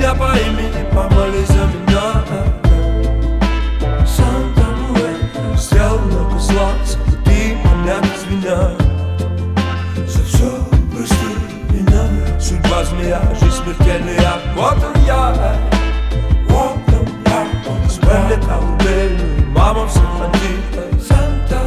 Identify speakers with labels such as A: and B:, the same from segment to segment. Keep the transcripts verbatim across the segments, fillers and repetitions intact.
A: меня по имени, помолись за меня. Санта Муэр, сделал много зла, заплати меня без меня. За все прости меня, судьба змея, жизнь смертельная. Вот он я, вот он я, смерть колыбельную, мама все бандита. Санта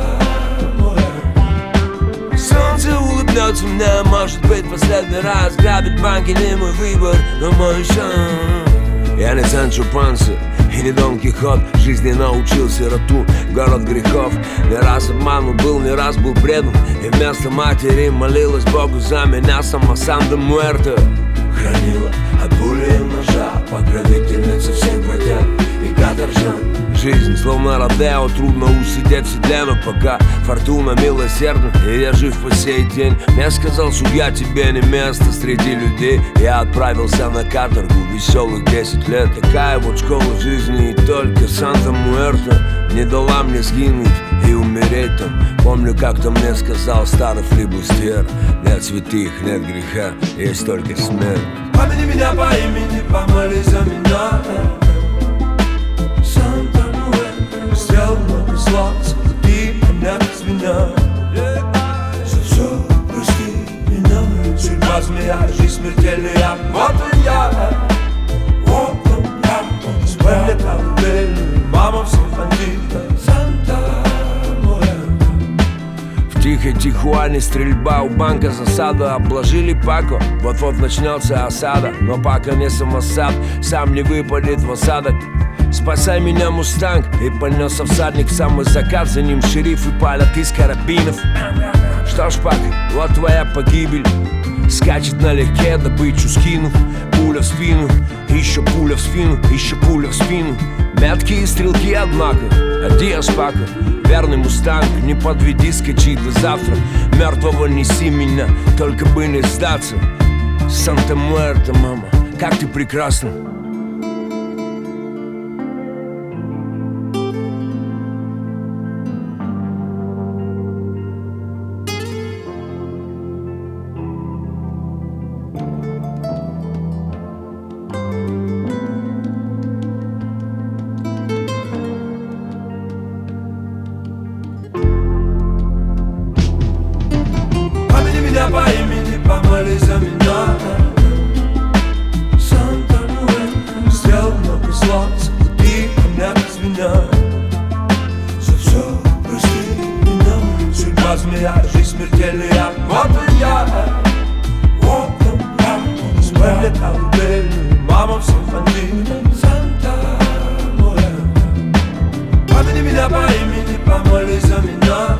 A: Муэр. Солнце улыбнется мне, может быть, последний раз. Грабит банки не мой выбор, но мой шанс. Я не Санчо Панса и не Дон Кихот. Жизни научил сироту, город грехов. Не раз обманут был, не раз был предан. И вместо матери молилась Богу за меня. Сама Санта Муэрте хранила от пули и ножа, покровительница всех бродяг и каторжан. Жизнь словно Родео, трудно усидеть в седле, но пока фортуна милосердна, и я жив по сей день. Мне сказал судья, тебе не место среди людей. Я отправился на каторгу веселых десять лет. Такая вот школа жизни, и только Санта Муэрте не дала мне сгинуть и умереть там. Помню, как-то мне сказал старый флибустьер: нет святых, нет греха, есть только смерть.
B: Помяни меня по имени, помолись за меня. Санта Муэр, сделал много зла, заплати меня без меня. За все прости меня, судьба змея, жизнь смертельная. Вот он я, вот он я, смерть колыбельную, мама всех бандитов. Санта
A: В тихой Тихуане стрельба, у банка засада. Обложили Пако, вот-вот начнется осада. Но Пако не самосад, сам не выпадет в осадок. Спасай меня, Мустанг. И понесся всадник в самый закат. За ним шерифы палят из карабинов. Что ж, Пако, вот твоя погибель. Скачет налегке, добычу скинув. Пуля в спину, еще пуля в спину, еще пуля в спину. Меткие стрелки, однако. Адиос, Пако, верный Мустанг. Не подведи, скачи до завтра. Мертвого неси меня, только бы не сдаться. Санта Муэрте, мама, как ты прекрасна.
B: меня по имени, помолись за меня. Санта Муэр, сделал много зла, заплати меня без меня. За все прости меня, судьба змея, жизнь смертельная. Вот он я, вот он я, смерть колыбельную, мама всех бандитов. Санта Муэр, помяни меня по имени, помолись за меня.